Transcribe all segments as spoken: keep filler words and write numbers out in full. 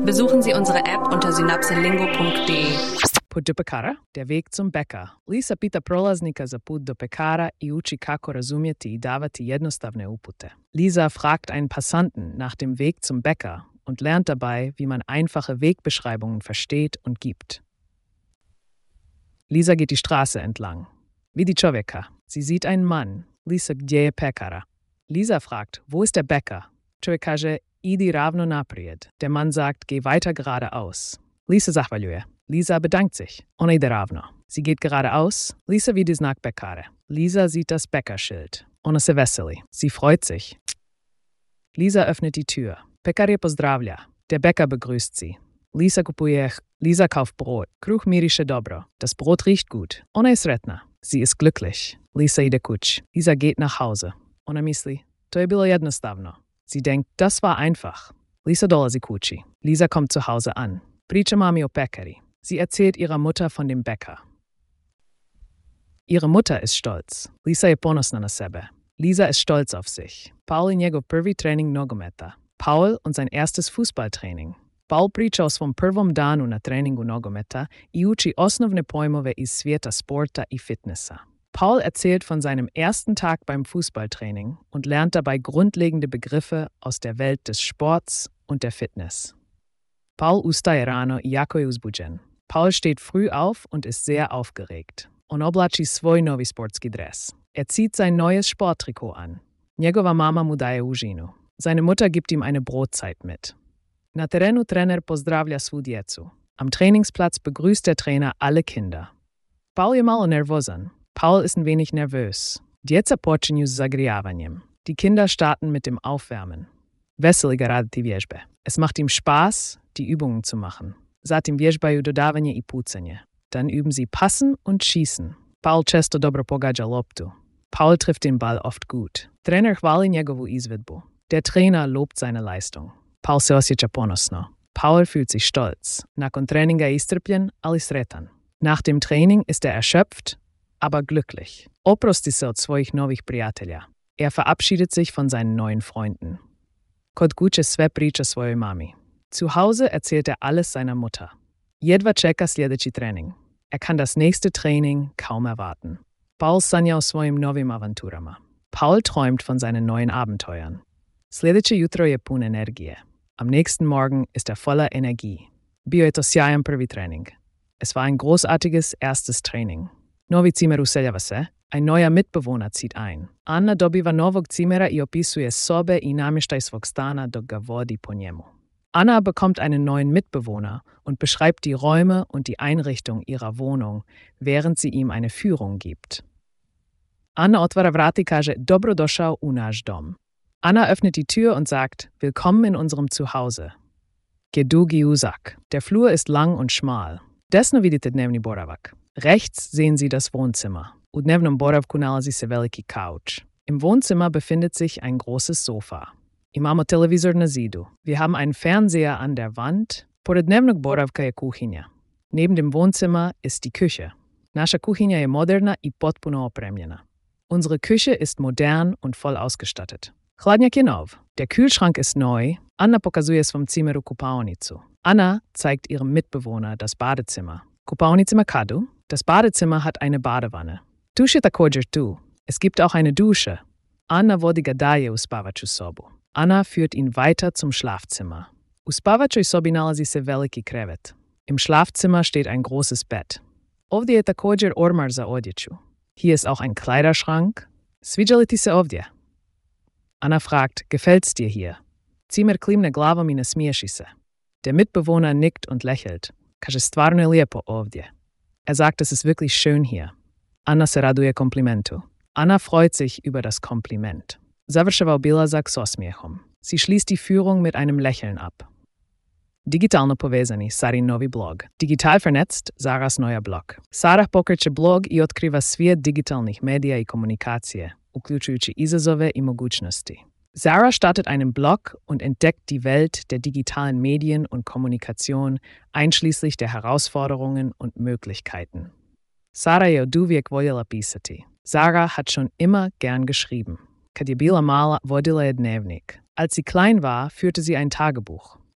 Besuchen Sie unsere App unter synapselingo punkt de. Put do pekara, der Weg zum Bäcker. Lisa pita prolaznika za put do pekara i uči kako razumjeti i davati jednostavne upute. Lisa fragt einen Passanten nach dem Weg zum Bäcker und lernt dabei, wie man einfache Wegbeschreibungen versteht und gibt. Lisa geht die Straße entlang. Vidi čovjeka. Sie sieht einen Mann. Lisa, gdje je pekara? Lisa fragt, wo ist der Bäcker? Čovjek kaže, idi ravno naprijed. Der Mann sagt, geh weiter geradeaus. Lisa zahvaljuje. Lisa bedankt sich. Ona ide ravno. Sie geht geradeaus. Lisa vidi znak pekare. Lisa sieht das Bäckerschild. Ona se veseli. Sie freut sich. Lisa öffnet die Tür. Pekar je pozdravlja. Der Bäcker begrüßt sie. Lisa kupuje. Lisa kauft Brot. Kruh miriše dobro. Das Brot riecht gut. Ona je sretna. Sie ist glücklich. Lisa ide kuć. Lisa geht nach Hause. Ona misli, to je bilo jednostavno. Sie denkt, das war einfach. Lisa dolazi kući. Lisa kommt zu Hause an. Priča mami o pekari. Sie erzählt ihrer Mutter von dem Bäcker. Ihre Mutter ist stolz. Lisa je ponosna na sebe. Lisa ist stolz auf sich. Paul i njegov prvi trening nogometa. Paul und sein erstes Fußballtraining. Paul priča o svom prvom danu na treningu nogometa i uči osnovne pojmove iz svijeta sporta i fitnessa. Paul erzählt von seinem ersten Tag beim Fußballtraining und lernt dabei grundlegende Begriffe aus der Welt des Sports und der Fitness. Paul ustaje rano i jako je uzbuđen. Paul steht früh auf und ist sehr aufgeregt. On oblači svoj novi sportski dres. Er zieht sein neues Sporttrikot an. Njegova mama mu daje užinu. Seine Mutter gibt ihm eine Brotzeit mit. Na terenu trener pozdravlja svu djecu. Am Trainingsplatz begrüßt der Trainer alle Kinder. Paul je malo nervozan. Paul ist ein wenig nervös. Djeca počinju s zagrijavanjem. Die Kinder starten mit dem Aufwärmen. Veseli ga raditi vježbe. Es macht ihm Spaß, die Übungen zu machen. Zatim vježbaju dodavanje i pucanje. Dann üben sie Passen und Schießen. Paul često dobro pogađa loptu. Paul trifft den Ball oft gut. Trener hvali njegovu izvedbu. Der Trainer lobt seine Leistung. Paul se osjeća ponosno. Paul fühlt sich stolz. Nakon treninga je iscrpljen, ali sretan. Nach dem Training ist er erschöpft, aber glücklich. Oprosti se od svojih novih prijatelja. Er verabschiedet sich von seinen neuen Freunden. Kod kuće sve priča svojoj mami. Zu Hause erzählt er alles seiner Mutter. Jedva čeka sljedeći trening. Er kann das nächste Training kaum erwarten. Paul sanja o svojim novim avanturama. Paul träumt von seinen neuen Abenteuern. Sljedeće jutro je pun energije. Am nächsten Morgen ist er voller Energie. Bio je to sjajan prvi trening. Es war ein großartiges erstes Training. Novi cimer useljava se. Ein neuer Mitbewohner zieht ein. Anna dobiva novog cimera i opisuje sobe i namještaj svog stana dok ga vodi po njemu. Anna bekommt einen neuen Mitbewohner und beschreibt die Räume und die Einrichtung ihrer Wohnung, während sie ihm eine Führung gibt. Anna otvara vrata i kaže, dobro došao u naš dom. Anna öffnet die Tür und sagt, willkommen in unserem Zuhause. Gedugi uzak. Der Flur ist lang und schmal. Desno vidite dnevni boravak. Rechts sehen Sie das Wohnzimmer. U dnevnom boravku nalazi se veliki kauč. Im Wohnzimmer befindet sich ein großes Sofa. Imamo televizor na zidu. Wir haben einen Fernseher an der Wand. Pored dnevnog boravka je kuhinja. Neben dem Wohnzimmer ist die Küche. Naša kuhinja je moderna i potpuno opremljena. Unsere Küche ist modern und voll ausgestattet. Hladnjak je nov. Der Kühlschrank ist neu. Anna pokazuje svom cimeru kupaonicu. Anna zeigt ihrem Mitbewohner das Badezimmer. Kupaonica ima kadu. Das Badezimmer hat eine Badewanne. Tuš je također tu. Es gibt auch eine Dusche. Anna vodi ga dalje u spavaču sobu. Anna führt ihn weiter zum Schlafzimmer. U spavačoj sobi nalazi se veliki krevet. Im Schlafzimmer steht ein großes Bett. Ovdje je također ormar za odjeću. Hier ist auch ein Kleiderschrank. Sviđa li ti se ovdje? Anna fragt, gefällt's dir hier? Cimer klimne glavom i nasmiješi se. Der Mitbewohner nickt und lächelt. Kaže, stvarno je lijepo ovdje. Er sagt, es ist wirklich schön hier. Anna se raduje komplimentu. Anna freut sich über das Kompliment. Završava obilazak s osmijehom. Sie schließt die Führung mit einem Lächeln ab. Digitalno povezani, Sarin novi blog. Digital vernetzt, Saras neuer blog. Sarah pokreće blog i otkriva svijet digitalnih medija i komunikacije, uključujući izazove i mogućnosti. Sarah startet einen Blog und entdeckt die Welt der digitalen Medien und Kommunikation, einschließlich der Herausforderungen und Möglichkeiten. Sara je oduvijek voljela pisati. Sarah hat schon immer gern geschrieben. Kad je bila mala, vodila je dnevnik. Als sie klein war, führte sie ein Tagebuch.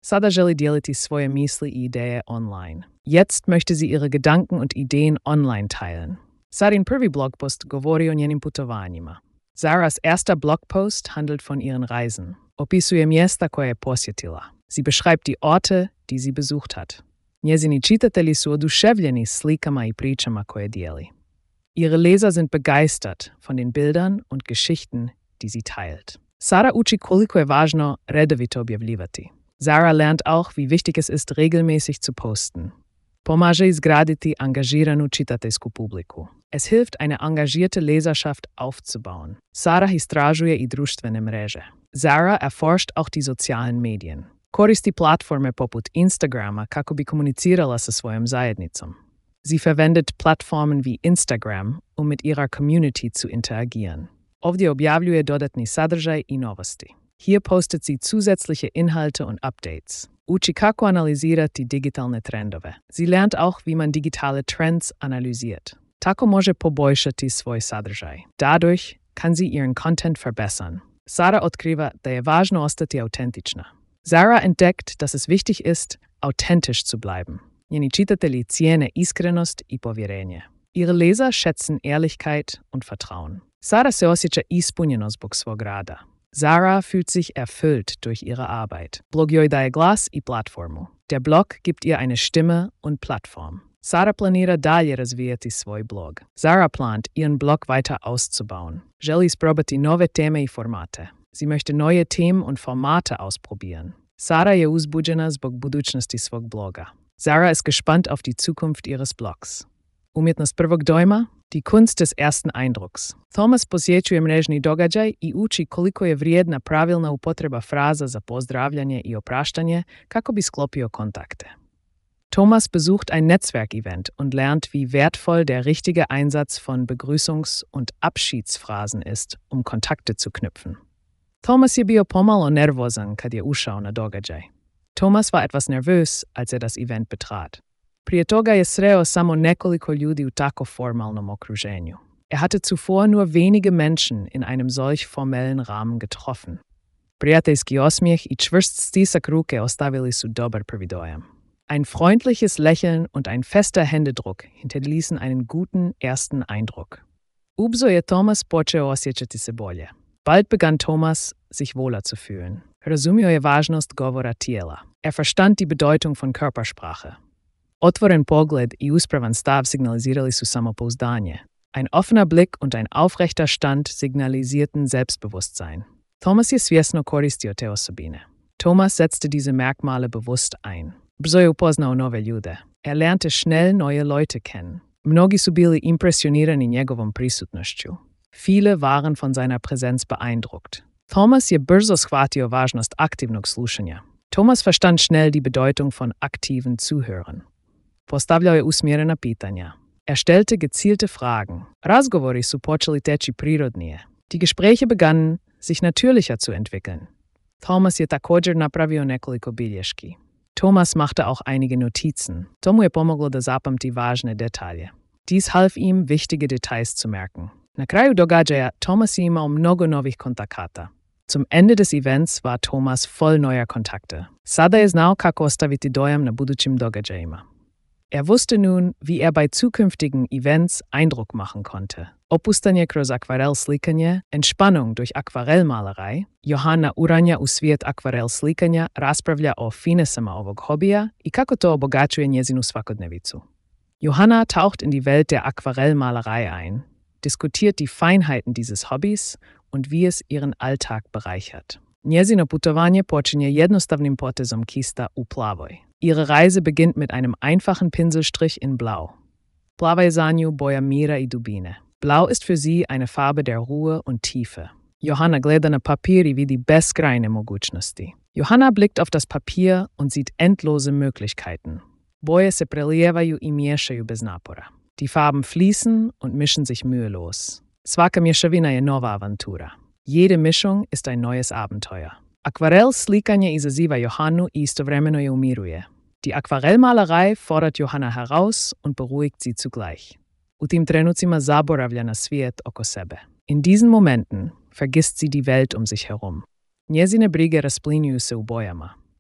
Sada želi dijeliti svoje misli i ideje online. Jetzt möchte sie ihre Gedanken und Ideen online teilen. Sarin prvi blogpost govori o njenim putovanjima. Zaras erster Blogpost handelt von ihren Reisen. Opisuje mjesta koje je posjetila. Sie beschreibt die Orte, die sie besucht hat. Njezini čitatelji su oduševljeni slikama i pričama koje dijeli. Ihre Leser sind begeistert von den Bildern und Geschichten, die sie teilt. Sara uči koliko je važno redovito objavljivati. Zara lernt auch, wie wichtig es ist, regelmäßig zu posten. Pomaže izgraditi angažiranu čitateljsku publiku. Es hilft, eine engagierte Leserschaft aufzubauen. Sara istražuje i društvene mreže. Zara erforscht auch die sozialen Medien. Koristi platforme poput Instagrama kako bi komunicirala sa svojom zajednicom. Sie verwendet Plattformen wie Instagram, um mit ihrer Community zu interagieren. Ovdje objavljuje dodatni sadržaj i novosti. Hier postet sie zusätzliche Inhalte und Updates. Uči kako analizirati digitalne trendove. Sie lernt auch, wie man digitale Trends analysiert. Tako može poboljšati svoj sadržaj. Dadurch kann sie ihren Content verbessern. Sara otkriva da je važno ostati autentična. Zara entdeckt, dass es wichtig ist, authentisch zu bleiben. Njeni čitatelji cijene iskrenost i povjerenje. Ihre Leser schätzen Ehrlichkeit und Vertrauen. Sara se osjeća ispunjeno zbog svog rada. Zara fühlt sich erfüllt durch ihre Arbeit. Blog joj daje glas i platformu. Der Blog gibt ihr eine Stimme und Plattform. Sara planira dalje razvijati svoj blog. Zara plant, ihren Blog weiter auszubauen. Želi isprobati nove teme i formate. Sie möchte neue Themen und Formate ausprobieren. Sara je uzbuđena zbog budućnosti svog bloga. Zara ist gespannt auf die Zukunft ihres Blogs. Umjetnost prvog dojma, die Kunst des ersten Eindrucks. Thomas posjećuje mrežni događaj i uči koliko je vrijedna pravilna upotreba fraza za pozdravljanje i opraštanje kako bi sklopio kontakte. Thomas besucht ein Netzwerkevent und lernt, wie wertvoll der richtige Einsatz von Begrüßungs- und Abschiedsphrasen ist, um Kontakte zu knüpfen. Thomas je bio pomalo nervozan kad je ušao na događaj. Thomas war etwas nervös, als er das Event betrat. Prije toga je sreo samo nekoliko ljudi u tako formalnom okruženju. Er hatte zuvor nur wenige Menschen in einem solch formellen Rahmen getroffen. Prijateljski osmijeh i čvrst stisak ruke ostavili su dobar prvi dojam. Ein freundliches Lächeln und ein fester Händedruck hinterließen einen guten ersten Eindruck. Ubrzo je Thomas počeo osjećati se bolje. Bald begann Thomas, sich wohler zu fühlen. Razumio je važnost govora tijela. Er verstand die Bedeutung von Körpersprache. Otvoren pogled i uspravan stav signalizirali su samopouzdanje. Ein offener Blick und ein aufrechter Stand signalisierten Selbstbewusstsein. Thomas je svjesno koristio te osobine. Thomas setzte diese Merkmale bewusst ein. Brzo je upoznao nove ljude. Er lernte schnell neue Leute kennen. Mnogi su bili impresionirani njegovom prisutnošću. Viele waren von seiner Präsenz beeindruckt. Thomas je brzo shvatio važnost aktivnog slušanja. Thomas verstand schnell die Bedeutung von aktiven Zuhören. Postavljao je usmjerena pitanja. Er stellte gezielte Fragen. Razgovori su počeli teći prirodnije. Die Gespräche begannen, sich natürlicher zu entwickeln. Thomas je također napravio nekoliko bilješki. Thomas machte auch einige Notizen. To mu je pomoglo da zapamti važne detalje. Dies half ihm, wichtige Details zu merken. Na kraju događaja Thomas je imao mnogo novih kontakata. Zum Ende des Events war Thomas voll neuer Kontakte. Sada je znao kako ostaviti dojam na budućim događajima. Er wusste nun, wie er bei zukünftigen Events Eindruck machen konnte. Opustanje kroz akvarel slikanje, Entspannung durch Aquarellmalerei. Johanna uranja u svijet akvarel slikanja, raspravlja o finesama ovog hobija i kako to obogaćuje njezinu svakodnevicu. Johanna taucht in die Welt der Aquarellmalerei ein, diskutiert die Feinheiten dieses Hobbys und wie es ihren Alltag bereichert. Njezino putovanje počinje jednostavnim potezom kista u plavoj. Ihre Reise beginnt mit einem einfachen Pinselstrich in Blau. Plava je za nju boja mira i dubine. Blau ist für sie eine Farbe der Ruhe und Tiefe. Johanna gleda na papir i vidi beskrajne mogućnosti. Johanna blickt auf das Papier und sieht endlose Möglichkeiten. Boje se prelijevaju i miješaju bez napora. Die Farben fließen und mischen sich mühelos. Svaka mješavina je nova avantura. Jede Mischung ist ein neues Abenteuer. Aquarell slikanje izaziva Johannu i istovremeno je umiruje. Die Aquarellmalerei fordert Johanna heraus und beruhigt sie zugleich. U tim trenucima zaboravlja na svijet oko sebe. In diesen Momenten vergisst sie die Welt um sich herum. Njezine brige rasplinjuju se u bojama.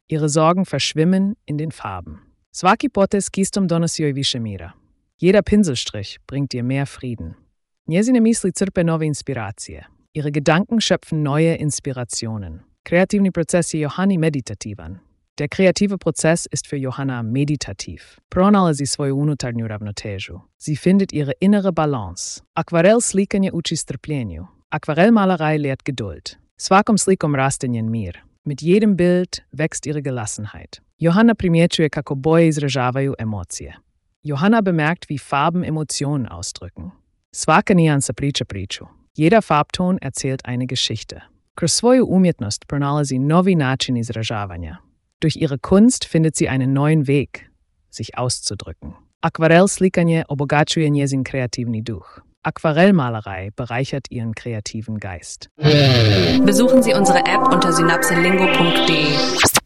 Ihre Sorgen verschwimmen in den Farben. Svaki potez kistom donosi joj više mira. Jeder Pinselstrich bringt ihr mehr Frieden. Njezine misli crpe nove inspiracije. Ihre Gedanken schöpfen neue Inspirationen. Kreativni proces je Johanni meditativan. Der kreative Prozess ist für Johanna meditativ. Pronala sie svoju unutarnju ravnotežu. Sie findet ihre innere Balance. Akvarel slikanje uči strpljenju. Aquarellmalerei lehrt Geduld. Svakom slikom raste njen mir. Mit jedem Bild wächst ihre Gelassenheit. Johanna primjećuje kako boje izražavaju emocije. Johanna bemerkt, wie Farben Emotionen ausdrücken. Svaka nijansa priča priču. Jeder Farbton erzählt eine Geschichte. Kroz svoju umjetnost pronala sie novi način izražavanja. Durch ihre Kunst findet sie einen neuen Weg, sich auszudrücken. Aquarellslikanje obogaćuje njezin kreativni duh. Aquarellmalerei bereichert ihren kreativen Geist. Besuchen Sie unsere App unter synapselingo punkt de.